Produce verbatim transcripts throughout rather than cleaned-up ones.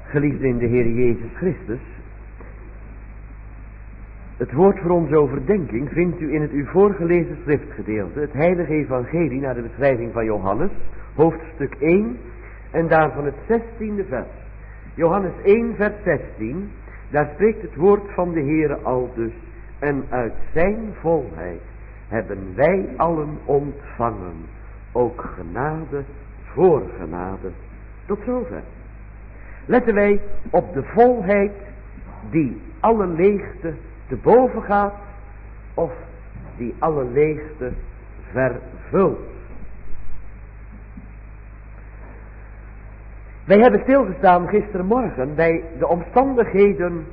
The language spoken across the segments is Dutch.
Geliefde in de Heer Jezus Christus, het woord voor onze overdenking vindt u in het u voorgelezen schriftgedeelte, het heilige evangelie naar de beschrijving van Johannes, hoofdstuk één en daarvan het zestiende vers. Johannes één vers zestien, daar spreekt het woord van de Heere aldus: en uit zijn volheid hebben wij allen ontvangen, ook genade voor genade. Tot zover. Letten wij op de volheid die alle leegte te boven gaat, of die alle leegte vervult. Wij hebben stilgestaan gistermorgen bij de omstandigheden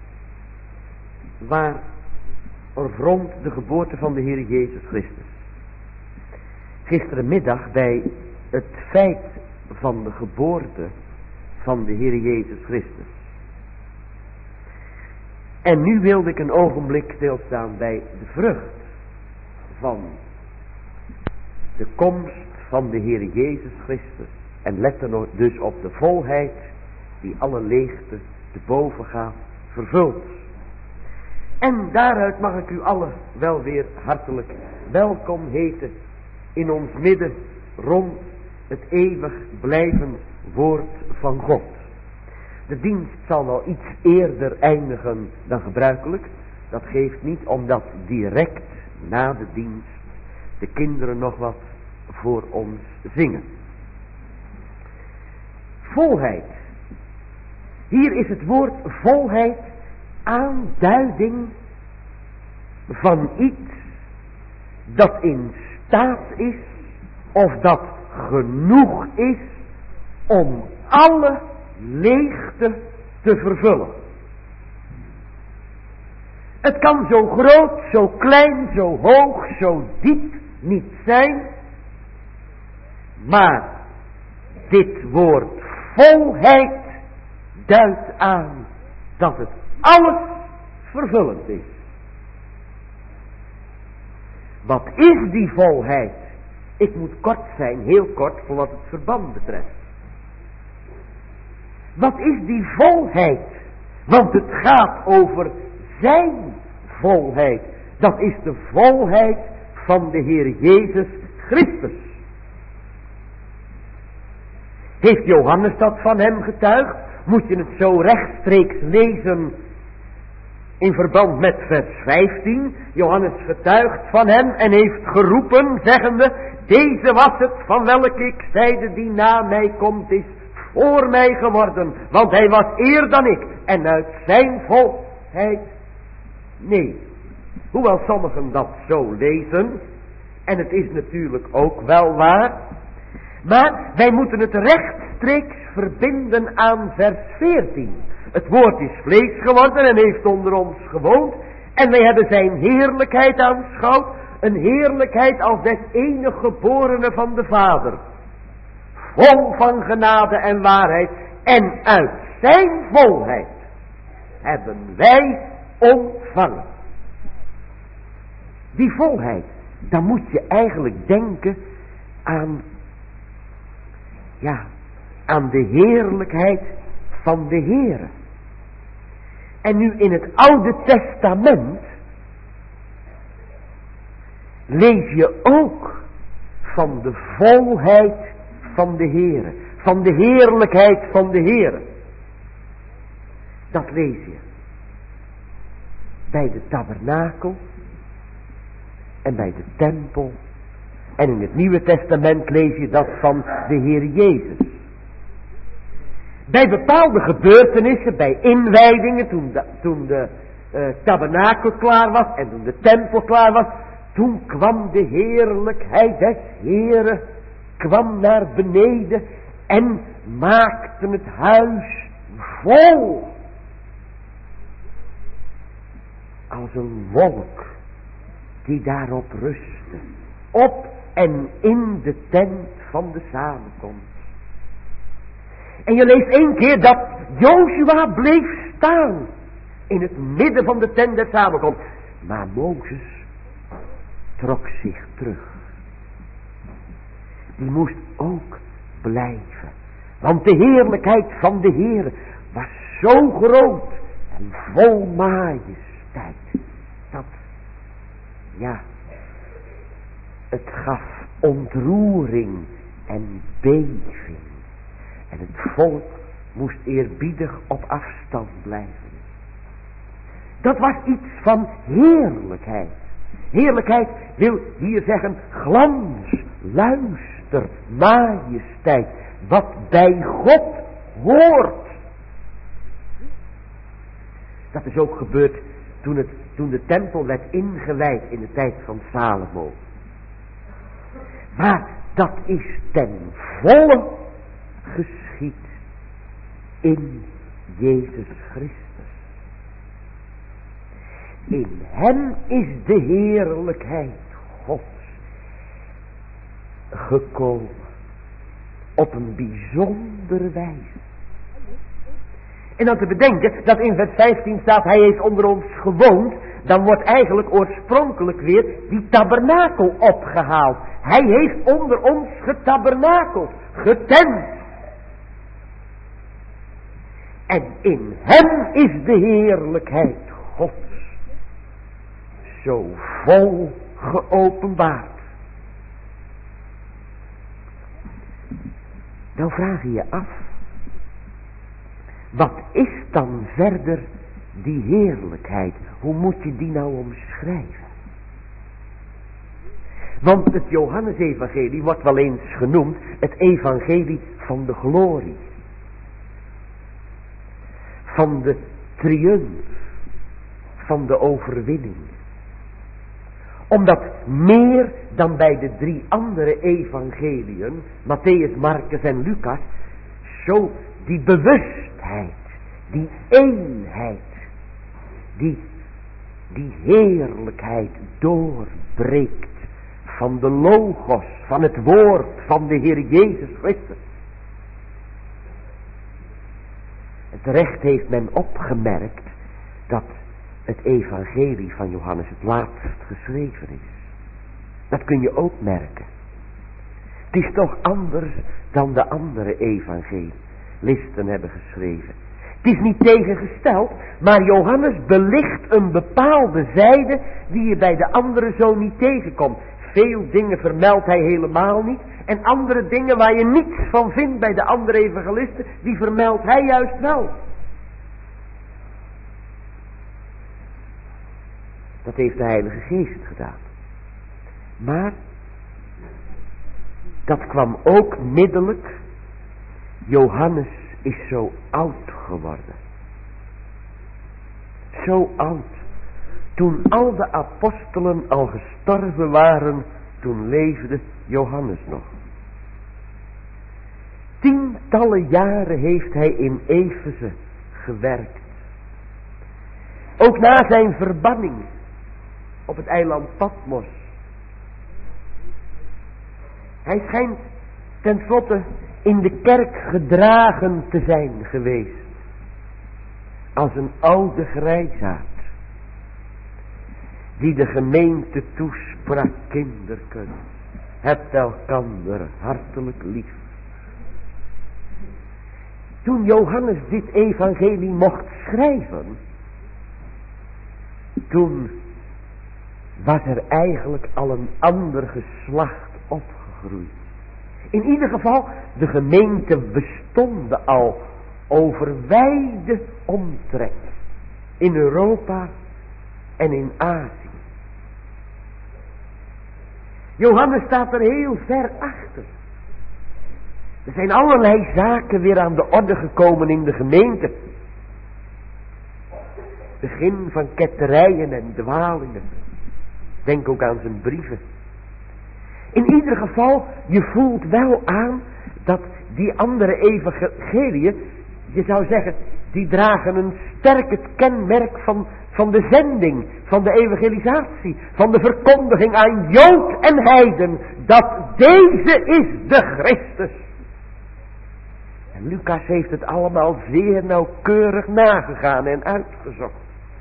waar er rond de geboorte van de Heer Jezus Christus. Gisterenmiddag bij het feit van de geboorte van de Heer Jezus Christus. En nu wilde ik een ogenblik stilstaan bij de vrucht van de komst van de Heer Jezus Christus. En let er dus op de volheid die alle leegte te boven gaat vervult. En daaruit mag ik u allen wel weer hartelijk welkom heten in ons midden rond het eeuwig blijvend woord van God. De dienst zal wel iets eerder eindigen dan gebruikelijk. Dat geeft niet, omdat direct na de dienst de kinderen nog wat voor ons zingen. Volheid. Hier is het woord volheid aanduiding van iets dat in staat is, of dat genoeg is om alle leegte te vervullen. Het kan zo groot, zo klein, zo hoog, zo diep niet zijn, maar dit woord volheid duidt aan dat het alles vervullend is. Wat is die volheid? Ik moet kort zijn, heel kort, voor wat het verband betreft. Wat is die volheid? Want het gaat over zijn volheid. Dat is de volheid van de Heer Jezus Christus. Heeft Johannes dat van hem getuigd? Moet je het zo rechtstreeks lezen in verband met vers vijftien. Johannes getuigt van hem en heeft geroepen, zeggende: deze was het van welke ik zeide, die na mij komt, is voor mij geworden, want hij was eer dan ik, en uit zijn volheid. Nee, hoewel sommigen dat zo lezen, en het is natuurlijk ook wel waar, maar wij moeten het rechtstreeks verbinden aan vers veertien. Het woord is vlees geworden en heeft onder ons gewoond, en wij hebben zijn heerlijkheid aanschouwd, een heerlijkheid als des enige geborene van de Vader, vol van genade en waarheid, en uit zijn volheid hebben wij ontvangen. Die volheid, dan moet je eigenlijk denken aan, ja, aan de heerlijkheid van de Heere. En nu in het Oude Testament lees je ook van de volheid van de Heere, van de heerlijkheid van de Heere. Dat lees je bij de tabernakel en bij de tempel. En in het Nieuwe Testament lees je dat van de Heer Jezus. Bij bepaalde gebeurtenissen, bij inwijdingen, toen de, toen de uh, tabernakel klaar was en toen de tempel klaar was, toen kwam de heerlijkheid des Heeren, kwam naar beneden en maakte het huis vol. Als een wolk die daarop rustte, op en in de tent van de samenkomst. En je leest één keer dat Jozua bleef staan in het midden van de tent der samenkomst. Maar Mozes trok zich terug. Die moest ook blijven. Want de heerlijkheid van de Heer was zo groot en vol majesteit. Dat, ja, het gaf ontroering en beving. En het volk moest eerbiedig op afstand blijven. Dat was iets van heerlijkheid. Heerlijkheid wil hier zeggen glans, luister, majesteit. Wat bij God hoort. Dat is ook gebeurd toen, het, toen de tempel werd ingewijd in de tijd van Salomo. Maar dat is ten volle geschied in Jezus Christus. In hem is de heerlijkheid Gods gekomen op een bijzondere wijze. En dan te bedenken dat in vers vijftien staat, hij heeft onder ons gewoond, dan wordt eigenlijk oorspronkelijk weer die tabernakel opgehaald. Hij heeft onder ons getabernakeld, getent. En in hem is de heerlijkheid Gods zo vol geopenbaard. Nou vraag je je af, wat is dan verder die heerlijkheid? Hoe moet je die nou omschrijven? Want het Johannesevangelie wordt wel eens genoemd het evangelie van de glorie. Van de triumf. Van de overwinning. Omdat meer dan bij de drie andere evangeliën, Matthäus, Marcus en Lucas, zo die bewustheid, die eenheid, die, die heerlijkheid doorbreekt van de logos, van het woord van de Heer Jezus Christus. Het recht heeft men opgemerkt dat het evangelie van Johannes het laatst geschreven is. Dat kun je ook merken. Het is toch anders dan de andere evangelisten hebben geschreven. Het is niet tegengesteld, maar Johannes belicht een bepaalde zijde die je bij de anderen zo niet tegenkomt. Veel dingen vermeldt hij helemaal niet. En andere dingen waar je niets van vindt bij de andere evangelisten, die vermeldt hij juist wel. Dat heeft de Heilige Geest gedaan. Maar dat kwam ook middelijk. Johannes is zo oud geworden. Zo oud. Toen al de apostelen al gestorven waren, toen leefde Johannes nog. Tientallen jaren heeft hij in Efeze gewerkt. Ook na zijn verbanning op het eiland Patmos. Hij schijnt tenslotte in de kerk gedragen te zijn geweest. Als een oude grijsaard. Die de gemeente toesprak, kinderken. Hebt elkander hartelijk lief. Toen Johannes dit evangelie mocht schrijven. Toen was er eigenlijk al een ander geslacht opgegroeid. In ieder geval, de gemeente bestond al over wijde omtrek. In Europa en in Azië. Johannes staat er heel ver achter. Er zijn allerlei zaken weer aan de orde gekomen in de gemeente. Begin van ketterijen en dwalingen. Denk ook aan zijn brieven. In ieder geval, je voelt wel aan dat die andere evangeliën, je zou zeggen, die dragen een sterk het kenmerk van, van de zending, van de evangelisatie, van de verkondiging aan Jood en heiden, dat deze is de Christus. En Lucas heeft het allemaal zeer nauwkeurig nagegaan en uitgezocht.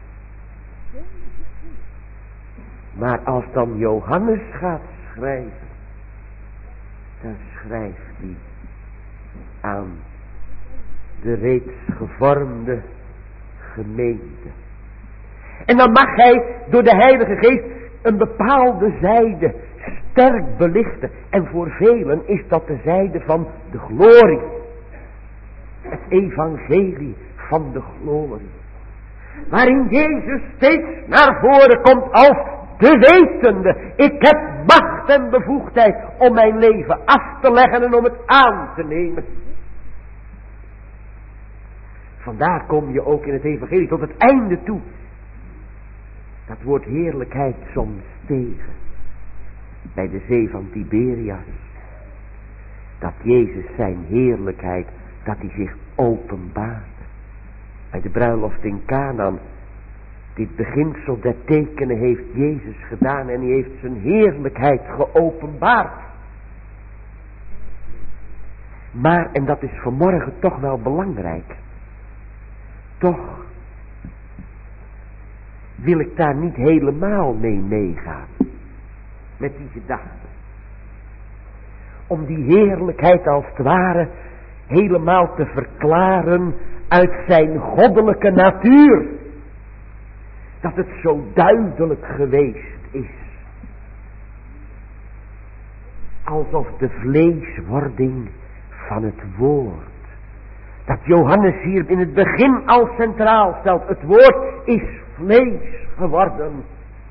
Maar als dan Johannes gaat schrijven, dan schrijft hij aan de reeds gevormde gemeente. En dan mag hij door de Heilige Geest een bepaalde zijde sterk belichten. En voor velen is dat de zijde van de glorie. Het evangelie van de glorie. Waarin Jezus steeds naar voren komt als de wetende. Ik heb macht en bevoegdheid om mijn leven af te leggen en om het aan te nemen. Vandaar kom je ook in het evangelie tot het einde toe. Dat woord heerlijkheid soms tegen. Bij de zee van Tiberias. Dat Jezus zijn heerlijkheid, dat hij zich openbaarde. Bij de bruiloft in Kanaan. Dit beginsel der tekenen heeft Jezus gedaan en hij heeft zijn heerlijkheid geopenbaard. Maar, en dat is vanmorgen toch wel belangrijk. Toch wil ik daar niet helemaal mee meegaan. Met die gedachte. Om die heerlijkheid als het ware helemaal te verklaren uit zijn goddelijke natuur. Dat het zo duidelijk geweest is. Alsof de vleeswording van het woord. Dat Johannes hier in het begin al centraal stelt. Het woord is vlees geworden.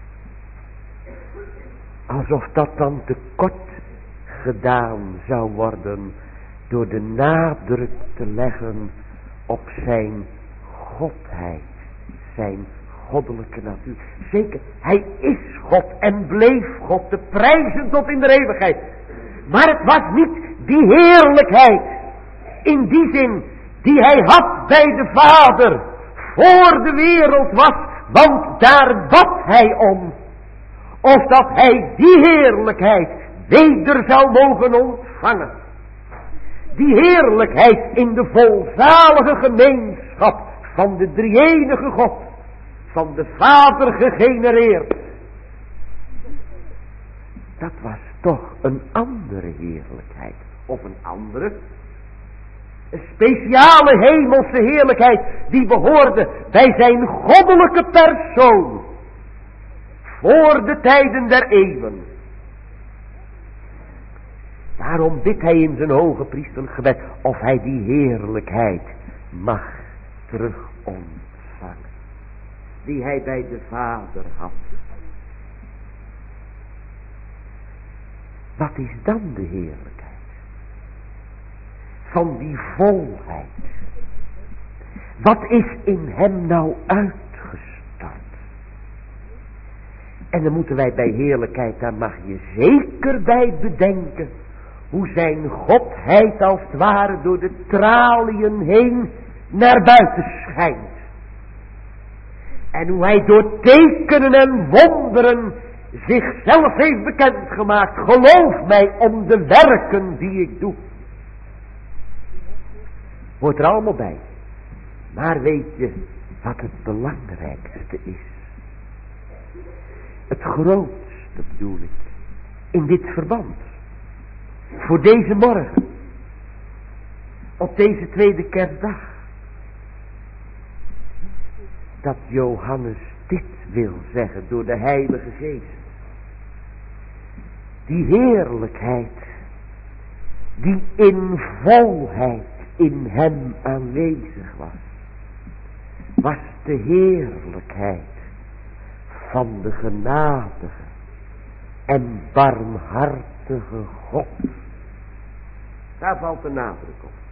Alsof dat dan tekort gedaan zou worden. Door de nadruk te leggen op zijn godheid. Zijn goddelijke natuur. Zeker, hij is God en bleef God te prijzen tot in de eeuwigheid. Maar het was niet die heerlijkheid. In die zin die hij had bij de Vader. Voor de wereld was. Want daar bad hij om. Of dat hij die heerlijkheid weder zou mogen ontvangen. Die heerlijkheid in de volzalige gemeenschap van de drie-enige God. Van de Vader gegenereerd. Dat was toch een andere heerlijkheid. Of een andere. Een speciale hemelse heerlijkheid. Die behoorde bij zijn goddelijke persoon. Voor de tijden der eeuwen. Daarom bidt hij in zijn hoge priesterlijk gebed. Of hij die heerlijkheid mag terug ontvangen. Die hij bij de Vader had. Wat is dan de heerlijkheid? Van die volheid. Wat is in hem nou uitgestort? En dan moeten wij bij heerlijkheid, daar mag je zeker bij bedenken. Hoe zijn godheid als het ware door de traliën heen naar buiten schijnt. En hoe hij door tekenen en wonderen zichzelf heeft bekendgemaakt. Geloof mij om de werken die ik doe. Hoort er allemaal bij. Maar weet je wat het belangrijkste is? Het grootste bedoel ik. In dit verband. Voor deze morgen. Op deze tweede kerstdag. Dat Johannes dit wil zeggen door de Heilige Geest. Die heerlijkheid. Die in volheid in hem aanwezig was. Was de heerlijkheid van de genadige en barmhartige God. Daar valt de nadruk op.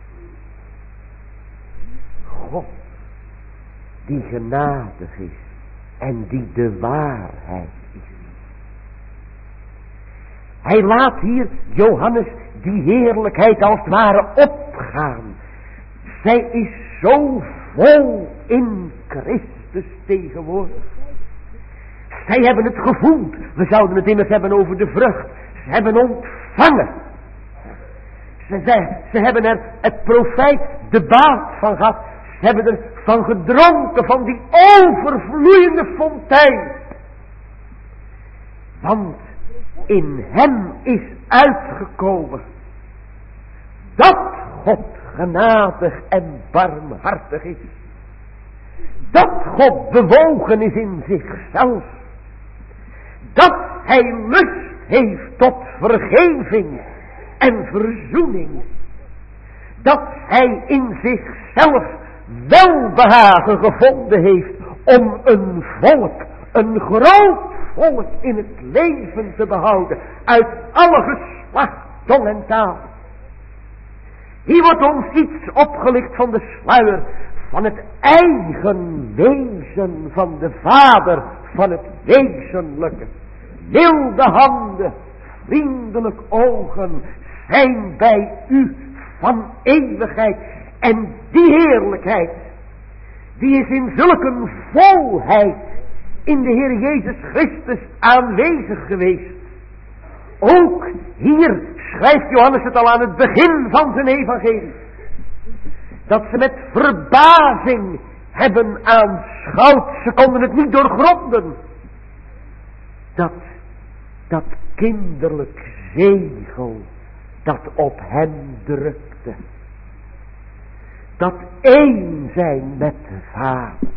God die genadig is en die de waarheid is. Hij laat hier Johannes die heerlijkheid als het ware opgaan. Zij is zo vol in Christus tegenwoordig. Zij hebben het gevoeld. We zouden het immers hebben over de vrucht. Ze hebben ontvangen. Ze, ze, ze hebben er het profijt de baat van gehad. Ze hebben er van gedronken, van die overvloeiende fontein. Want in hem is uitgekomen dat God genadig en barmhartig is. Dat God bewogen is in zichzelf. Dat hij lust heeft tot vergeving en verzoening. Dat hij in zichzelf welbehagen gevonden heeft om een volk, een groot volk in het leven te behouden. Uit alle geslacht, tong en taal. Hier wordt ons iets opgelicht van de sluier van het eigen wezen van de Vader, van het wezenlijke. Milde handen, vriendelijk ogen zijn bij u van eeuwigheid. En die heerlijkheid, die is in zulke volheid in de Heer Jezus Christus aanwezig geweest. Ook hier schrijft Johannes het al aan het begin van zijn evangelie. Dat ze met verbazing hebben aanschouwd. Ze konden het niet doorgronden. Dat, dat kinderlijk zegel dat op hem drukte. Dat één zijn met de Vader.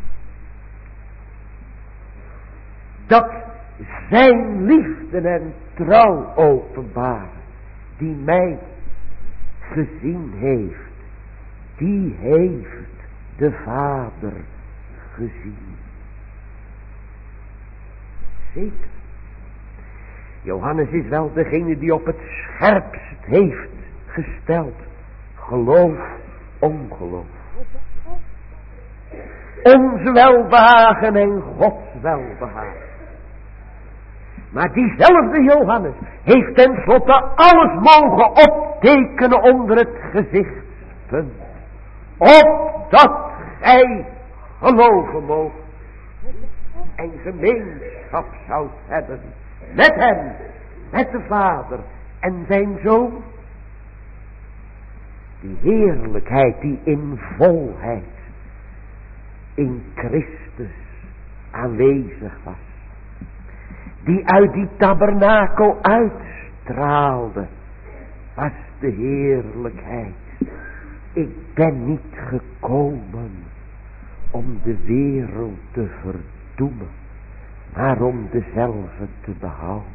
Dat zijn liefde en trouw openbaren. Die mij gezien heeft. Die heeft de Vader gezien. Zeker. Johannes is wel degene die op het scherpst heeft gesteld. Geloof, ongeloof. Ons welbehagen en Gods welbehagen. Maar diezelfde Johannes heeft tenslotte alles mogen optekenen onder het gezichtspunt. Opdat gij geloven moogt. En gemeenschap zoudt hebben met hem, met de Vader en zijn Zoon. Die heerlijkheid die in volheid in Christus aanwezig was. Die uit die tabernakel uitstraalde, was de heerlijkheid. Ik ben niet gekomen om de wereld te verdoemen, maar om dezelfde te behouden.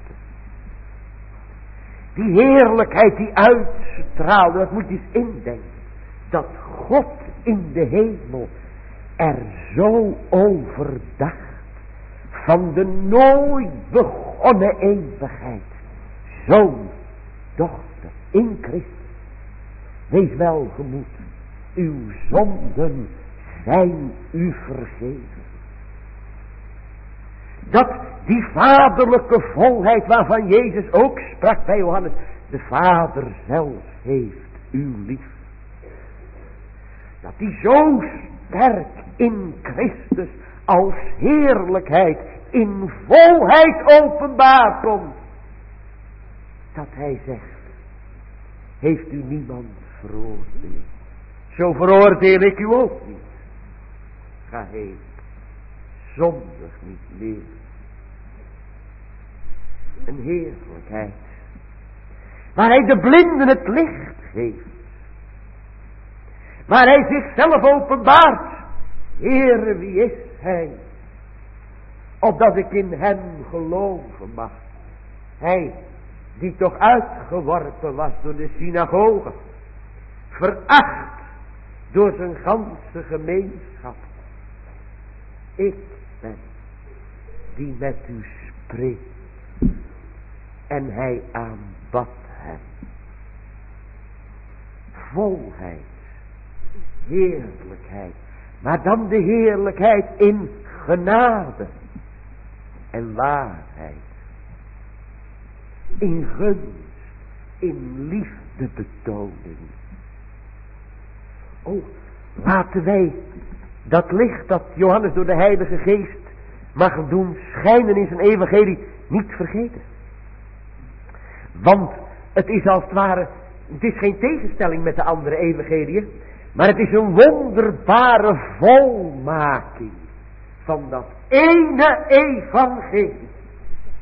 Die heerlijkheid die uitstraalde, dat moet je eens indenken. Dat God in de hemel er zo overdacht van de nooit begonnen eeuwigheid. Zoon, dochter, in Christus. Wees welgemoed, uw zonden zijn u vergeven. Dat die vaderlijke volheid waarvan Jezus ook sprak bij Johannes. De Vader zelf heeft u lief. Dat die zo sterk in Christus als heerlijkheid in volheid openbaar komt. Dat hij zegt, heeft u niemand veroordeeld. Zo veroordeel ik u ook niet. Ga heen, zondig niet meer. Een heerlijkheid. Waar hij de blinden het licht geeft. Waar hij zichzelf openbaart. Heere, wie is hij? Opdat ik in hem geloven mag. Hij die toch uitgeworpen was door de synagoge. Veracht door zijn ganse gemeenschap. Ik ben die met u spreekt. En hij aanbad hem. Volheid. Heerlijkheid. Maar dan de heerlijkheid in genade. En waarheid. In gunst. In liefdebetoning. Oh, laten wij dat licht dat Johannes door de Heilige Geest mag doen schijnen in zijn evangelie niet vergeten. Want het is als het ware, het is geen tegenstelling met de andere evangeliën, maar het is een wonderbare volmaking van dat ene evangelie.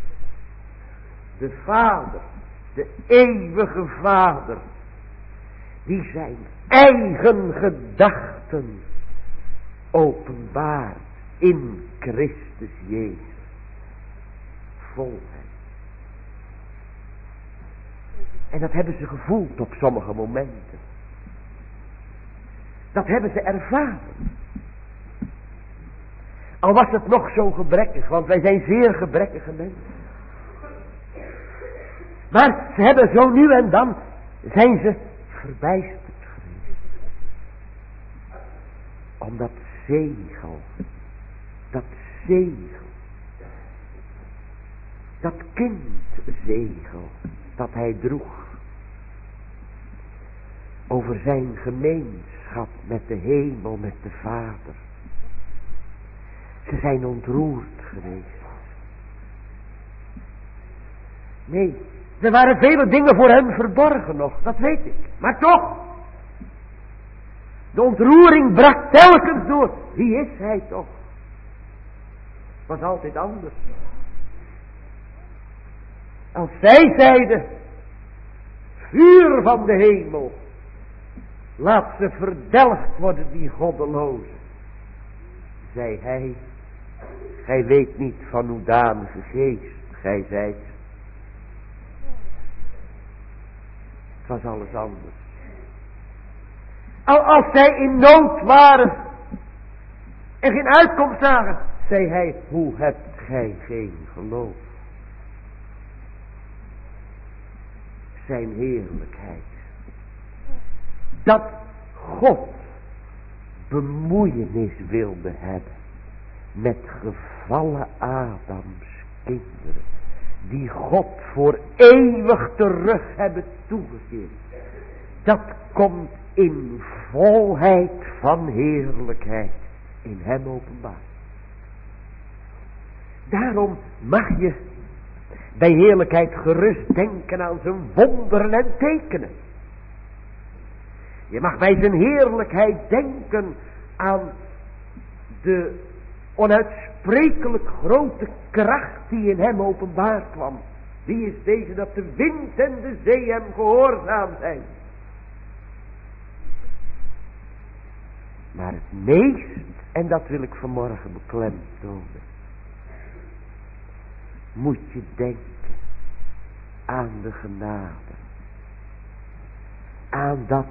De Vader, de eeuwige Vader, die zijn eigen gedachten openbaart in Christus Jezus. Volheid. En dat hebben ze gevoeld op sommige momenten. Dat hebben ze ervaren. Al was het nog zo gebrekkig, want wij zijn zeer gebrekkige mensen. Maar ze hebben zo nu en dan, zijn ze verbijsterd geweest. Om dat zegel, dat zegel, dat kindzegel dat hij droeg. Over zijn gemeenschap met de hemel, met de Vader. Ze zijn ontroerd geweest. Nee, er waren vele dingen voor hem verborgen nog, dat weet ik. Maar toch, de ontroering brak telkens door. Wie is hij toch? Was altijd anders. Als zij zeiden, vuur van de hemel, laat ze verdelgd worden die goddelozen. Zei hij, gij weet niet van uw danige geest, gij zijt. Het was alles anders. Al als zij in nood waren en geen uitkomst zagen, zei hij, hoe hebt gij geen geloof? Zijn heerlijkheid. Dat God bemoeienis wilde hebben met gevallen Adams kinderen, die God voor eeuwig terug hebben toegegeven. Dat komt in volheid van heerlijkheid in hem openbaar. Daarom mag je bij heerlijkheid gerust denken aan zijn wonderen en tekenen. Je mag bij zijn heerlijkheid denken aan de onuitsprekelijk grote kracht die in hem openbaar kwam. Wie is deze dat de wind en de zee hem gehoorzaam zijn? Maar het meest, en dat wil ik vanmorgen beklemtonen, moet je denken aan de genade. Aan dat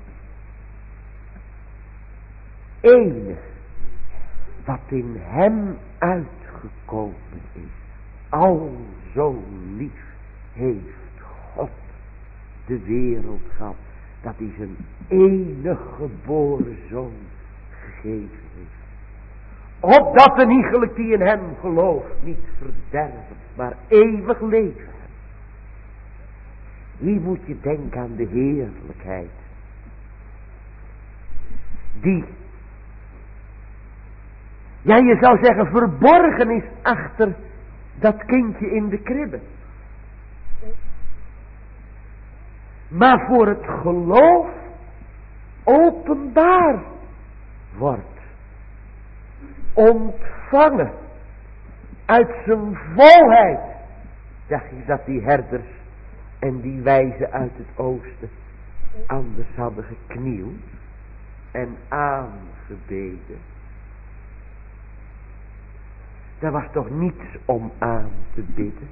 enige wat in hem uitgekomen is. Al zo lief heeft God de wereld gehad, dat hij zijn enige geboren zoon gegeven heeft. Opdat de iegelijk die in hem gelooft niet verderven, maar eeuwig leven. Hier moet je denken aan de heerlijkheid. Die, ja je zou zeggen verborgen is achter dat kindje in de kribbe. Maar voor het geloof openbaar wordt. Ontvangen uit zijn volheid. Dacht je dat die herders en die wijzen uit het oosten anders hadden geknield en aangebeden? Daar was toch niets om aan te bidden.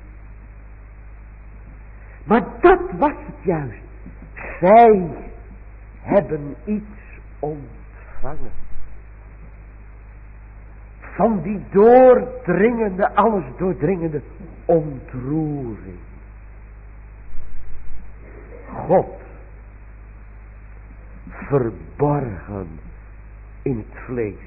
Maar dat was het juist. Zij hebben iets ontvangen. Van die doordringende, alles doordringende ontroering. God verborgen in het vlees.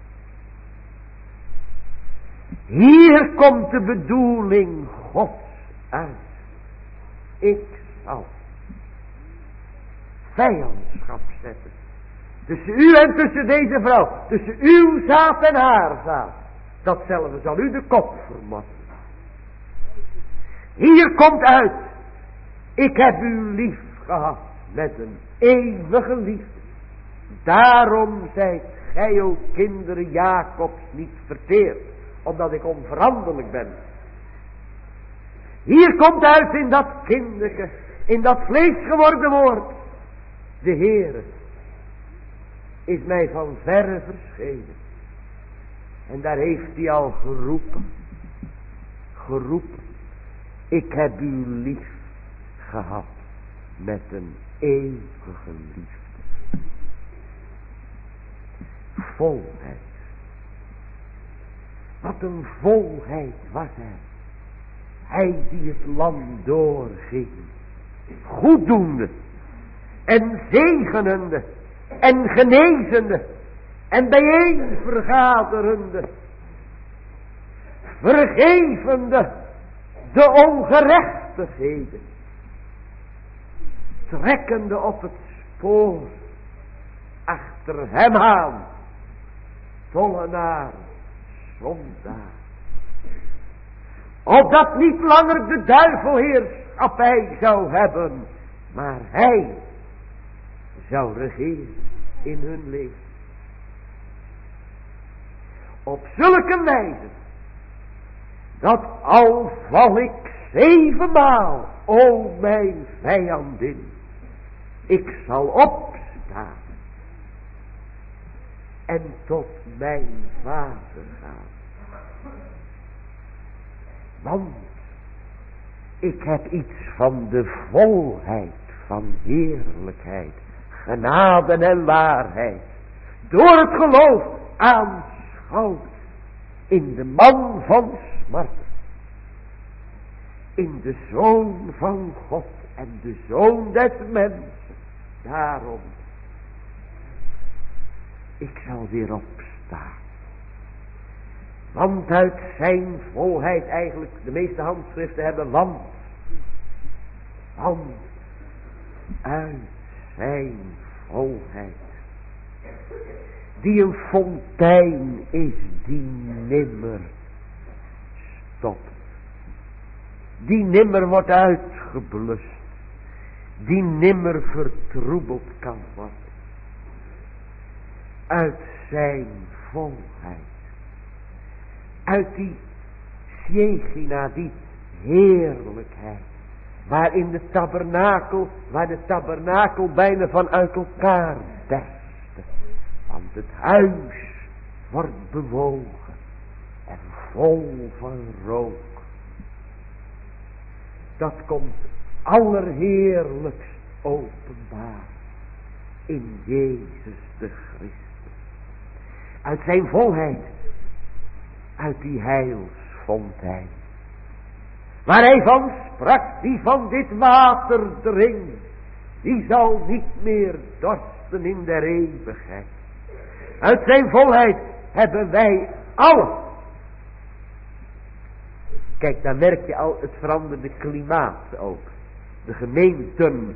Hier komt de bedoeling Gods uit. Ik zal vijandschap zetten tussen u en tussen deze vrouw. Tussen uw zaad en haar zaad. Datzelfde zal u de kop vermotten. Hier komt uit. Ik heb u lief gehad met een eeuwige liefde. Daarom zijt gij ook kinderen Jacobs niet verteerd. Omdat ik onveranderlijk ben. Hier komt uit in dat kinderke, in dat vlees geworden woord. De Heere is mij van verre verschenen. En daar heeft hij al geroepen. Geroepen. Ik heb u lief gehad met een eeuwige liefde. Volheid. Wat een volheid was hij. Hij die het land doorging. Goeddoende. En zegenende. En genezende. En bijeen vergaderende. Vergevende. De ongerechtigheden. Trekkende op het spoor. Achter hem aan. Tollenaar. Zondaar. Opdat niet langer de duivel heerschappij zou hebben. Maar hij zou regeren in hun leven. Op zulke wijze. Dat al val ik zevenmaal, o mijn vijandin. Ik zal opstaan. En tot mijn vader gaan. Want ik heb iets van de volheid van heerlijkheid, genade en waarheid, door het geloof aanschouwd in de man van smart, in de Zoon van God en de Zoon des mensen. Daarom, ik zal weer opstaan. Want uit zijn volheid, eigenlijk de meeste handschriften hebben want. Want uit zijn volheid. Die een fontein is die nimmer stopt. Die nimmer wordt uitgeblust. Die nimmer vertroebeld kan worden. Uit zijn volheid. Uit die Sjegina, die heerlijkheid. Waarin de tabernakel, waar de tabernakel bijna van uit elkaar berste. Want het huis wordt bewogen en vol van rook. Dat komt allerheerlijkst openbaar in Jezus de Christus. Uit zijn volheid. Uit die heilsfontein. Waar hij van sprak, die van dit water drinkt, die zal niet meer dorsten in der eeuwigheid. Uit zijn volheid hebben wij allen. Kijk, daar merk je al het veranderde klimaat ook. De gemeenten.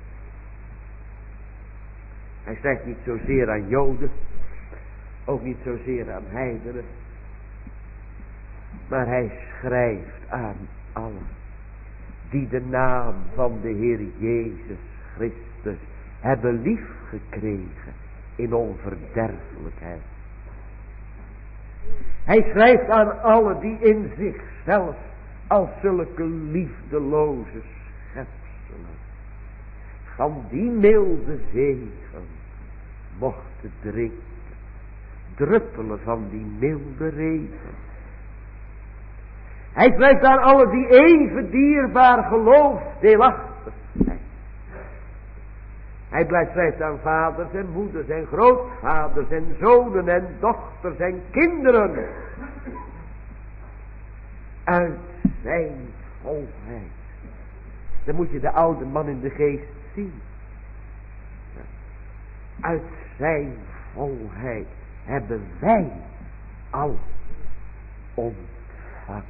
Hij schrijft niet zozeer aan Joden, ook niet zozeer aan heidenen. Maar hij schrijft aan allen die de naam van de Heer Jezus Christus hebben lief gekregen in onverderfelijkheid. Hij schrijft aan allen die in zichzelf als zulke liefdeloze schepselen van die milde zegen mochten drinken, druppelen van die milde regen. Hij schrijft aan allen die even dierbaar geloof deelachtig zijn. Hij blijft schrijft aan vaders en moeders en grootvaders en zonen en dochters en kinderen. Uit zijn volheid. Dan moet je de oude man in de geest zien. Uit zijn volheid hebben wij al ontvangen.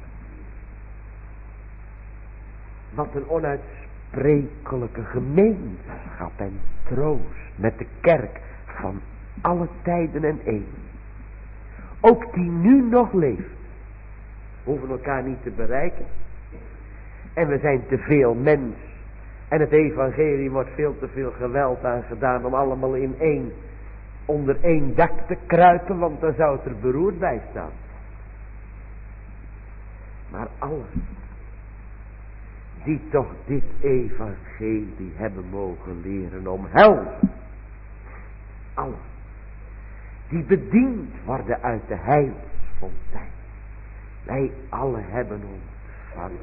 Wat een onuitsprekelijke gemeenschap en troost met de kerk van alle tijden en eeuwen. Ook die nu nog leeft. We hoeven elkaar niet te bereiken. En we zijn te veel mens. En het evangelie wordt veel te veel geweld aan gedaan om allemaal in één, onder één dak te kruipen, want dan zou het er beroerd bij staan. Maar alles die toch dit evangelie hebben mogen leren omhelzen. Alle die bediend worden uit de heilsfontein. Wij alle hebben ontvangen.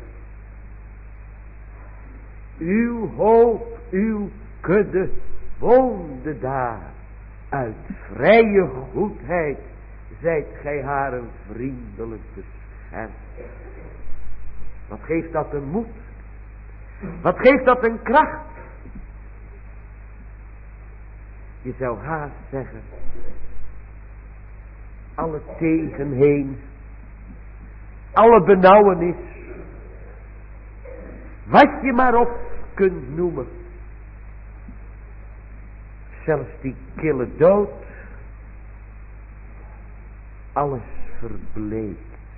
Uw hoop, uw kudde woonde daar. Uit vrije goedheid zijt gij haar een vriendelijk bescherm. Wat geeft dat een moed? Wat geeft dat een kracht? Je zou haast zeggen, alle tegenheen, alle benauwenis, wat je maar op kunt noemen, zelfs die kille dood, alles verbleekt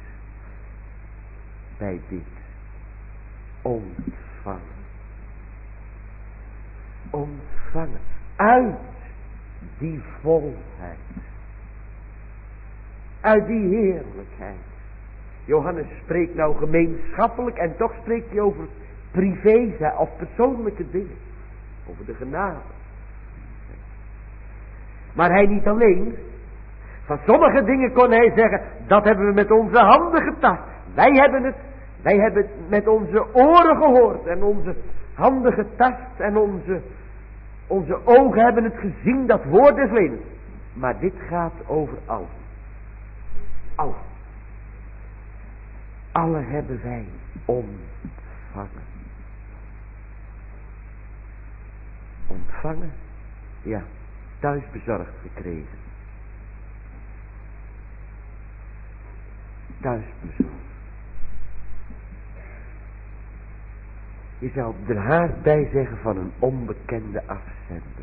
bij dit ontvangen. Ontvangen uit die volheid, uit die heerlijkheid. Johannes spreekt nou gemeenschappelijk en toch spreekt hij over privé of persoonlijke dingen, over de genade. Maar hij niet alleen. Van sommige dingen kon hij zeggen, dat hebben we met onze handen getast. Wij hebben het, wij hebben het met onze oren gehoord en onze handen getast en onze, onze ogen hebben het gezien, dat woord des levens. Maar dit gaat over alles. Alles. Alle hebben wij ontvangen. Ontvangen? Ja, thuis bezorgd gekregen. Thuis bezorgd. Je zou er haast bij zeggen van een onbekende afzender.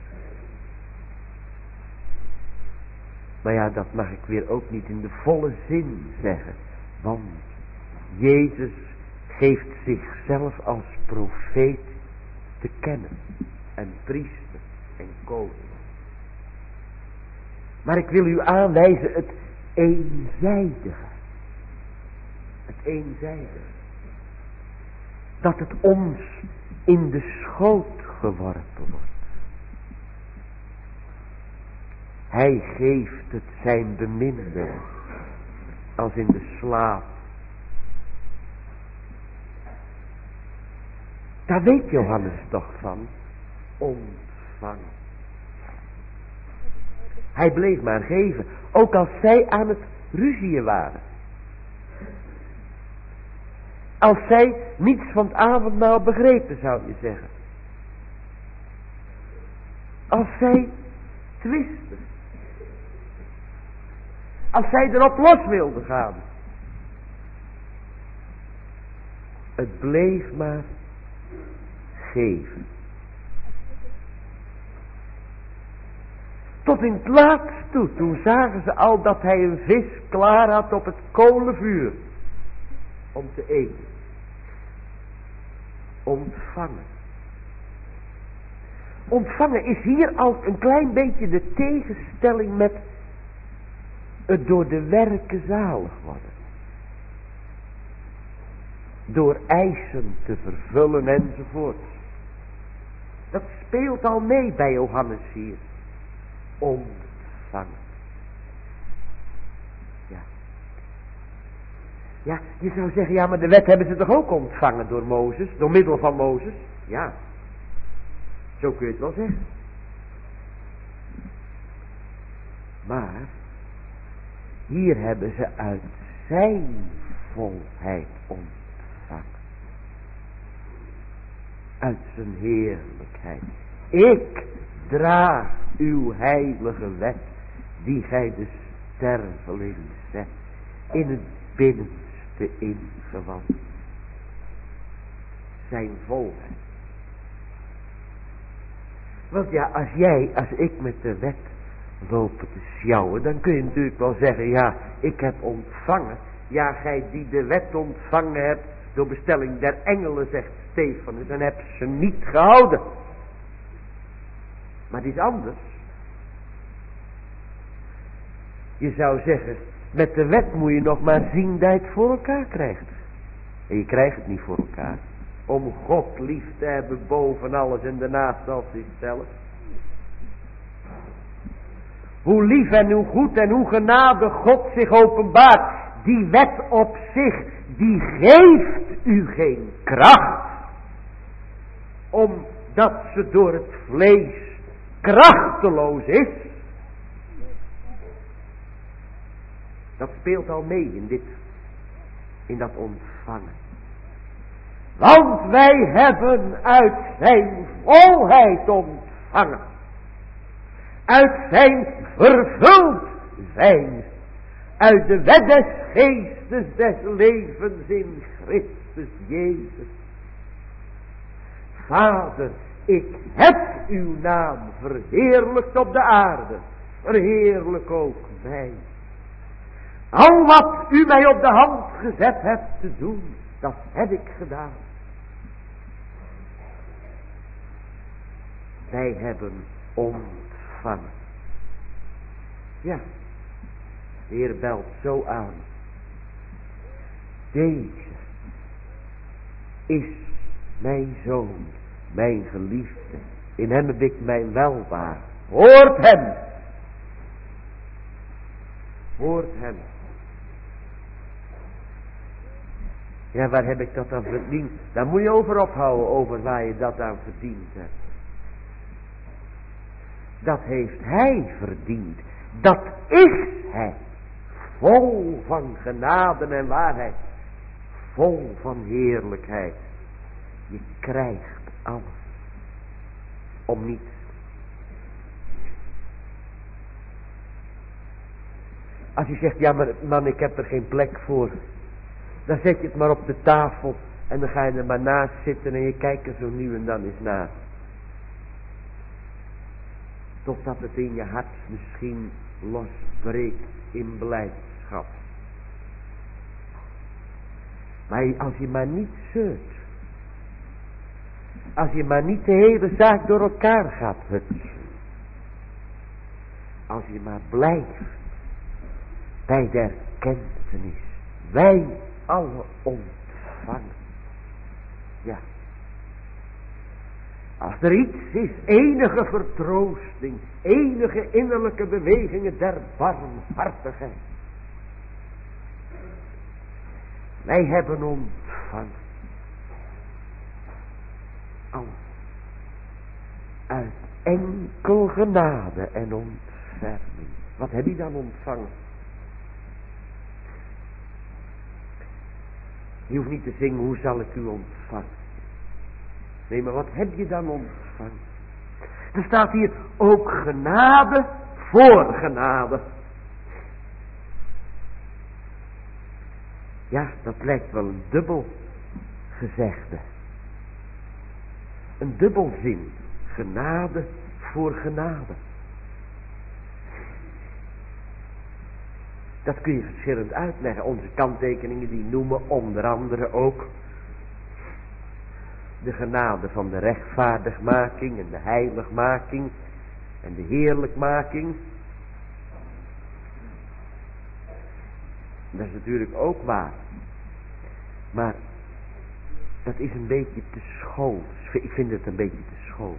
Maar ja, dat mag ik weer ook niet in de volle zin zeggen. Want Jezus geeft zichzelf als profeet te kennen. En priester en koning. Maar ik wil u aanwijzen het eenzijdige. Het eenzijdige. Dat het ons in de schoot geworpen wordt. Hij geeft het zijn beminde als in de slaap. Daar weet Johannes toch van. Ontvangen. Hij bleef maar geven. Ook als zij aan het ruzieën waren. Als zij niets van het avondmaal begrepen, zou je zeggen. Als zij twisten. Als zij erop los wilden gaan. Het bleef maar geven. Tot in het laatst toe, toen zagen ze al dat hij een vis klaar had op het kolenvuur. Om te eten. Ontvangen. Ontvangen is hier al een klein beetje de tegenstelling met het door de werken zalig worden. Door eisen te vervullen enzovoort. Dat speelt al mee bij Johannes hier. Ontvangen. Ja. Ja, je zou zeggen, ja, maar de wet hebben ze toch ook ontvangen door Mozes, door middel van Mozes? Ja. Zo kun je het wel zeggen. Maar hier hebben ze uit zijn volheid ontvangen. Uit zijn heerlijkheid. Ik draag uw heilige wet, die gij de sterveling zet, in het binnenste ingewand. Zijn volheid. Want ja, als jij, als ik met de wet lopen te sjouwen, dan kun je natuurlijk wel zeggen, ja, ik heb ontvangen. Ja, gij die de wet ontvangen hebt door bestelling der engelen, zegt Stefanus, dan heb ze niet gehouden. Maar het is anders. Je zou zeggen, met de wet moet je nog maar zien dat je het voor elkaar krijgt. En je krijgt het niet voor elkaar. om God lief te hebben boven alles en daarnaast als zichzelf. Hoe lief en hoe goed en hoe genade God zich openbaart. Die wet op zich, die geeft u geen kracht. Omdat ze door het vlees krachteloos is. Dat speelt al mee in dit, in dat ontvangen. Want wij hebben uit zijn volheid ontvangen. Uit zijn vervuld zijn. Uit de wet des geestes des levens in Christus Jezus. Vader, ik heb uw naam verheerlijkt op de aarde. Verheerlijk ook mij. Al wat u mij op de hand gezet hebt te doen, dat heb ik gedaan. Wij hebben ontvangen. Ja, de Heer belt zo aan. Deze is mijn zoon, mijn geliefde. In hem heb ik mijn welwaar. Hoort hem. Hoort hem. Ja, waar heb ik dat aan verdiend? Daar moet je over ophouden, over waar je dat aan verdiend hebt. Dat heeft hij verdiend. Dat is hij. Vol van genade en waarheid. Vol van heerlijkheid. Je krijgt alles. Om niets. Als je zegt, ja maar man, ik heb er geen plek voor. Dan zet je het maar op de tafel. En dan ga je er maar naast zitten en je kijkt er zo nu en dan eens naar. Totdat het in je hart misschien losbreekt in blijdschap. Maar als je maar niet zeurt. Als je maar niet de hele zaak door elkaar gaat hutsen. Als je maar blijft bij de erkentenis. Wij alle ontvangen. Ja. Als er iets is, enige vertroosting, enige innerlijke bewegingen der barmhartigheid. Wij hebben ontvangen. Alles. Uit enkel genade en ontferming. Wat heb je dan ontvangen? Je hoeft niet te zingen, hoe zal ik u ontvangen? Nee, maar wat heb je dan ontvangen? Er staat hier ook genade voor genade. Ja, dat lijkt wel een dubbel gezegde. Een dubbelzin. Genade voor genade. Dat kun je verschillend uitleggen. Onze kanttekeningen die noemen onder andere ook de genade van de rechtvaardigmaking en de heiligmaking en de heerlijkmaking. Dat is natuurlijk ook waar. Maar dat is een beetje te schools. Ik vind het een beetje te schools.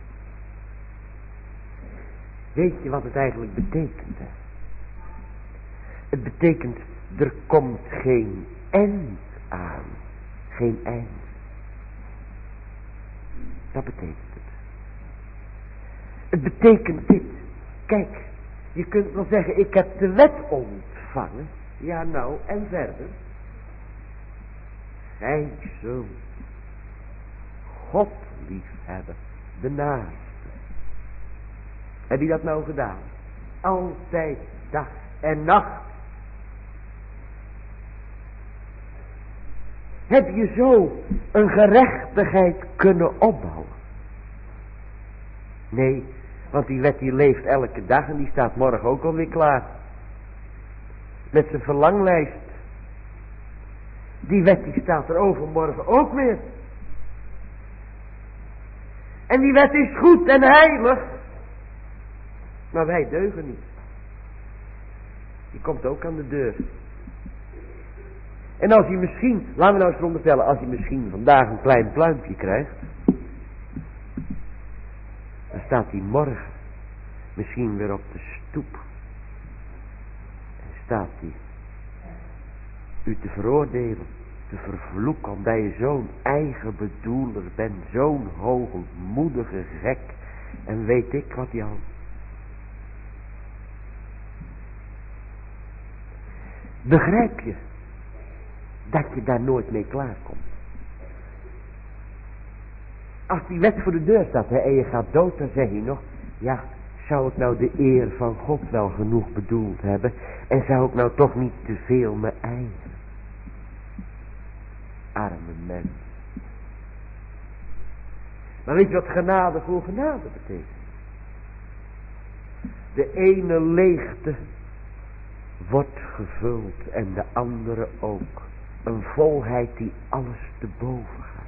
Weet je wat het eigenlijk betekent? Hè? Het betekent, er komt geen eind aan. Geen eind. Dat betekent het. Het betekent dit. Kijk, je kunt wel zeggen, ik heb de wet ontvangen. Ja nou, en verder. Gij zult God lief hebben, de naaste. Heb je dat nou gedaan? Altijd dag en nacht. Heb je zo een gerechtigheid kunnen opbouwen? Nee, want die wet die leeft elke dag en die staat morgen ook alweer klaar. Met zijn verlanglijst. Die wet die staat er overmorgen ook weer. En die wet is goed en heilig. Maar wij deugen niet. Die komt ook aan de deur. En als hij misschien, laten we nou eens veronderstellen, als hij misschien vandaag een klein pluimpje krijgt, dan staat hij morgen misschien weer op de stoep. En staat hij u te veroordelen, te vervloeken, omdat je zo'n eigen bedoeler bent, zo'n hoogmoedige gek, en weet ik wat hij al. Begrijp je dat je daar nooit mee klaarkomt? Als die wet voor de deur staat, hè, en je gaat dood, dan zeg je nog, ja, zou ik nou de eer van God wel genoeg bedoeld hebben, en zou ik nou toch niet te veel mijn eigen? Arme mens. Maar weet je wat genade voor genade betekent? De ene leegte wordt gevuld en de andere ook. Een volheid die alles te boven gaat.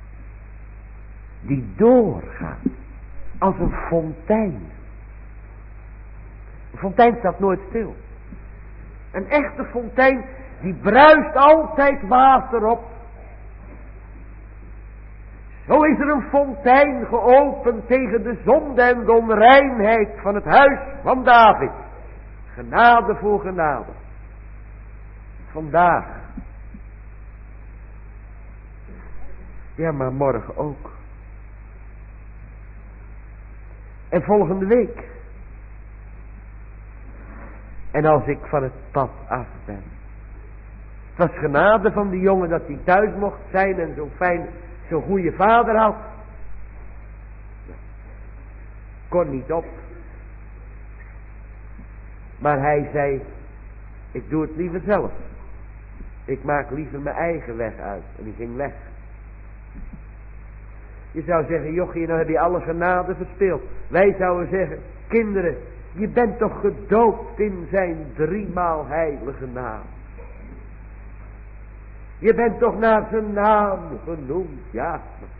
Die doorgaat als een fontein. Een fontein staat nooit stil. Een echte fontein die bruist altijd water op. Zo is er een fontein geopend tegen de zonde en de onreinheid van het huis van David. Genade voor genade. Vandaag. Ja, maar morgen ook. En volgende week. En als ik van het pad af ben. Het was genade van die jongen dat hij thuis mocht zijn en zo'n fijn, zo'n goede vader had. Kon niet op. Maar hij zei, ik doe het liever zelf. Ik maak liever mijn eigen weg uit. En die ging weg. Je zou zeggen, jochie, nou heb je alle genade verspeeld. Wij zouden zeggen, kinderen, je bent toch gedoopt in zijn driemaal heilige naam. Je bent toch naar zijn naam genoemd, ja.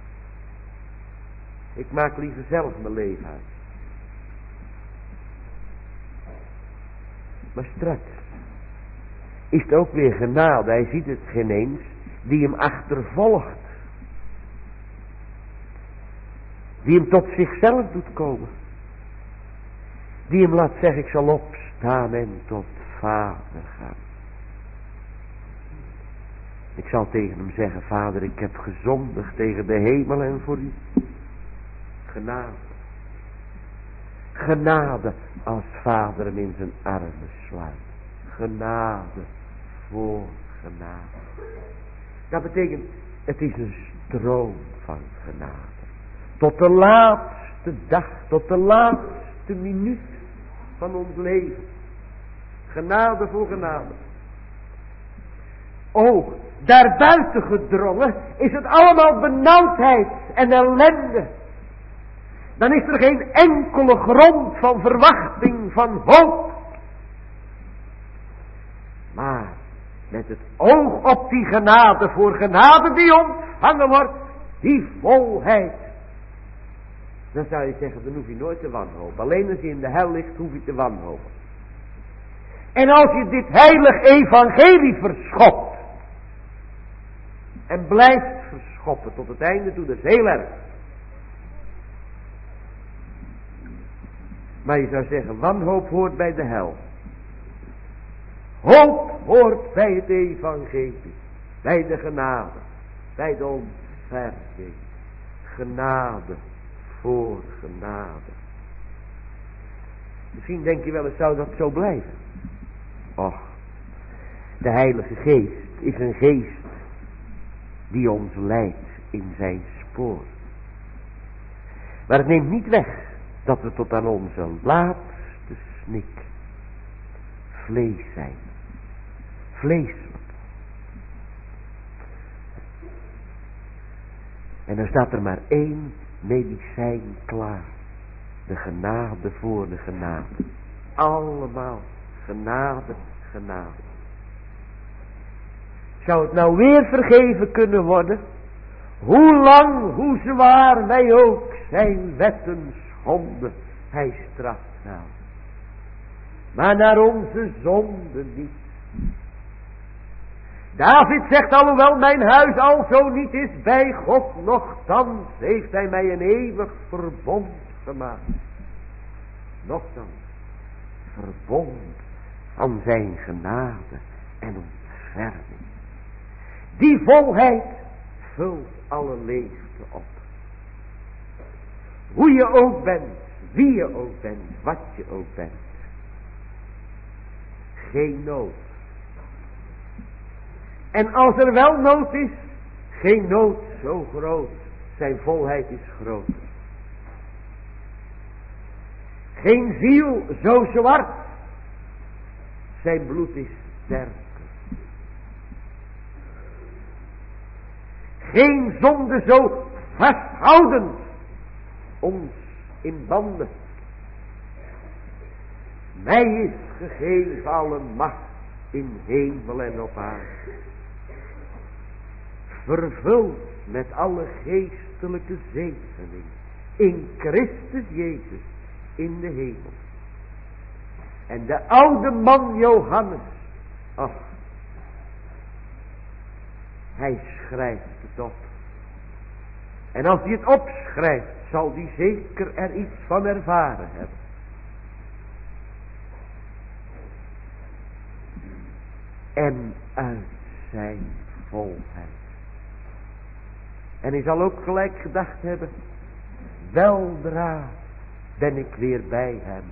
Ik maak liever zelf mijn leven uit. Maar straks is het ook weer genade, hij ziet het geen eens, die hem achtervolgt. Die hem tot zichzelf doet komen. Die hem laat zeggen, ik zal opstaan en tot Vader gaan. Ik zal tegen hem zeggen, Vader, ik heb gezondigd tegen de hemel en voor u. Genade. Genade als Vader hem in zijn armen sluit. Genade voor genade. Dat betekent, het is een stroom van genade. Tot de laatste dag, tot de laatste minuut van ons leven. Genade voor genade. Oh, daarbuiten gedrongen is het allemaal benauwdheid en ellende. Dan is er geen enkele grond van verwachting, van hoop. Maar met het oog op die genade voor genade die ontvangen wordt, die volheid. Dan zou je zeggen, dan hoef je nooit te wanhopen. Alleen als je in de hel ligt, hoef je te wanhopen. En als je dit heilig evangelie verschopt. En blijft verschoppen tot het einde toe, dat is heel erg. Maar je zou zeggen, wanhoop hoort bij de hel. Hoop hoort bij het evangelie. Bij de genade. Bij de ontferming. Genade voor genade. Misschien denk je wel eens, zou dat zo blijven? Och, de Heilige Geest is een geest die ons leidt in zijn spoor. Maar het neemt niet weg dat we tot aan onze laatste snik vlees zijn. Vleeselijk. En dan staat er maar één medicijn klaar. De genade voor de genade. Allemaal genade, genade. Zou het nou weer vergeven kunnen worden? Hoe lang, hoe zwaar wij ook zijn wetten schonden, hij straft nou. Maar naar onze zonde niet. David zegt, alhoewel mijn huis al zo niet is bij God, nochtans heeft hij mij een eeuwig verbond gemaakt. Nochtans, verbond van zijn genade en ontferming. Die volheid vult alle leefte op. Hoe je ook bent, wie je ook bent, wat je ook bent. Geen nood. En als er wel nood is, geen nood zo groot. Zijn volheid is groter. Geen ziel zo zwart. Zijn bloed is sterker. Geen zonde zo vasthoudend. Ons in banden. Mij is gegeven alle macht in hemel en op aarde. Vervuld met alle geestelijke zegening in Christus Jezus in de hemel. En de oude man Johannes, ach, hij schrijft het op. En als hij het opschrijft, zal hij zeker er iets van ervaren hebben. En uit zijn volheid. En hij zal ook gelijk gedacht hebben, weldra ben ik weer bij hem.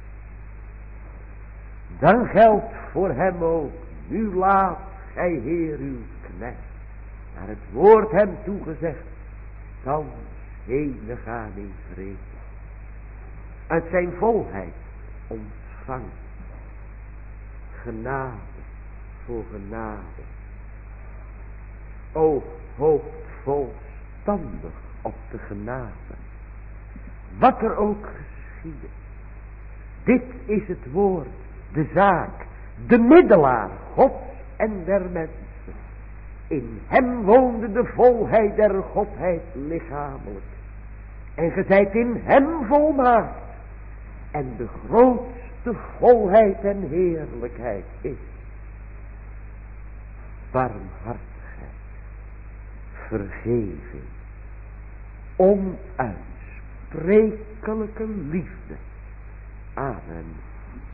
Dan geldt voor hem ook, nu laat gij Heer uw knecht, naar het woord hem toegezegd, thans heen gaan in vrede. Uit zijn volheid ontvangen. Genade voor genade. O, hoopt volstandig op de genade. Wat er ook geschiede. Dit is het woord, de zaak, de middelaar, God en der mensen. In hem woonde de volheid der Godheid lichamelijk. En ge zijt in hem volmaakt. En de grootste volheid en heerlijkheid is barmhartigheid, vergeving, onuitsprekelijke liefde aan een